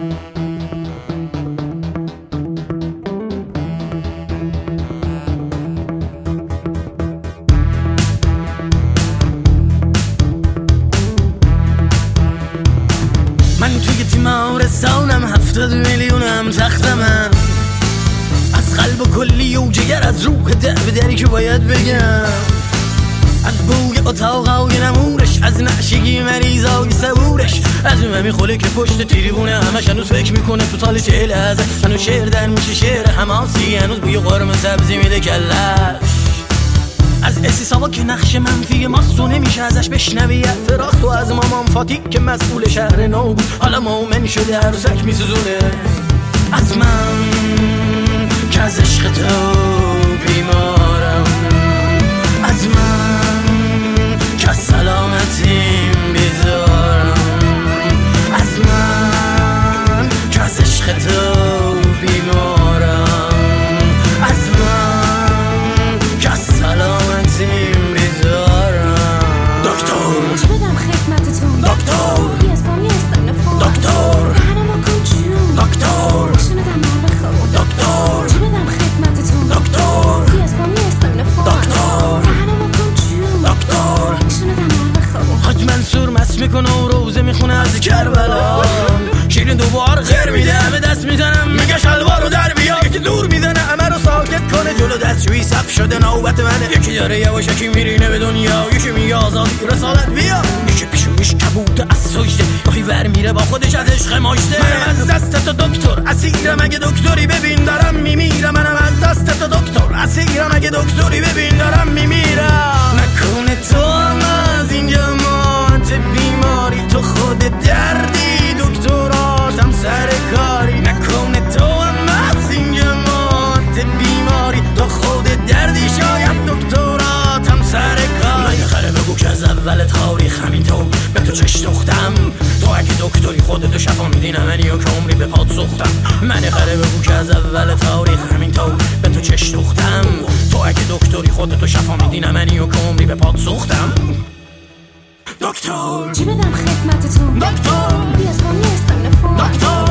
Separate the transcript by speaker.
Speaker 1: من توی تیمارستانم 70 میلیونم تختمم، از قلب و کلی و جگر، از روح در به دری که باید بگم، از بوی اتاقای نمورش، از نعشگی مریضای صبورش، از اون خله که پشت تریبونه همش هنوز فکر میکنه تو سال 40 هنوز شعر در میشه شعر حماسی، هنوز بوی قرمه سبزی میده کلش، از اسیساوا که نقش منفی ماستو نمیشه ازش بشنوی، فراخ تو از مامان فاتی که مسئول شهر نو بود حالا مومن شده عروسک میسوزونه، از من که از عشق تو بیمارم، از من که از سلامتیم بیزارم، از من که از عشق تو بیمارم، از من که از سلامتیم بیزارم. دکتر
Speaker 2: چه بدم خدمتتون؟
Speaker 1: دکتر
Speaker 2: اسپامی استنفون
Speaker 1: دکتر
Speaker 2: دهنمو کن جون
Speaker 1: دکتر
Speaker 2: شنیدم نام بخون
Speaker 1: دکتر
Speaker 2: چه بدم خدمتتون؟
Speaker 1: دکتر
Speaker 2: اسپامی استنفون
Speaker 1: دکتر
Speaker 2: دهنمو کن جون
Speaker 1: دکتر
Speaker 2: شنیدم نام بخون
Speaker 1: حاج منصور مست میکنه و روزه میخونه از کربلا، شیرین دوبار غیر میده به دست میزنم میگه شلوارو در بیا، یکی دور میزنه همه رو ساکت کنه جلو دستشویی صف شده نوبت منه، یکی داره یواشکی میرینه به دنیا، یکی میگه آزادی رسالت بیا، یکی پیشونیش کبوده از سجده گاهی ور میره با خودش از عشق ماشته، منم از دست تو دکتر اسیرم اگه دکتری ببین دارم میمیرم، منم از دست تو دکتر اسیرم اگه دکتری ببین دارم میمیرم، نکنه تو هم از اینجا مات بیماری، تو خود دردی دکتراتم سر کاری، نکنه تو هم از اینجا مات بیماری، تو خود دردی شاید دکتراتم سر کاری، من خره بگو که از اول تاریخ همین تو به تو چش دوختم، تو اگه دکتری خودتو شفا میدین منی و که عمری به پاد سوختم، من خره بگو که از اول تاریخ همین تو به تو چش دوختم، تو اگه دکتری خودتو شفا میدین منی و که عمری به پاد سوختم. دکتر
Speaker 2: چه بدم خدمتتون؟
Speaker 1: دکتر
Speaker 2: اسپامی استنفون
Speaker 1: دکتر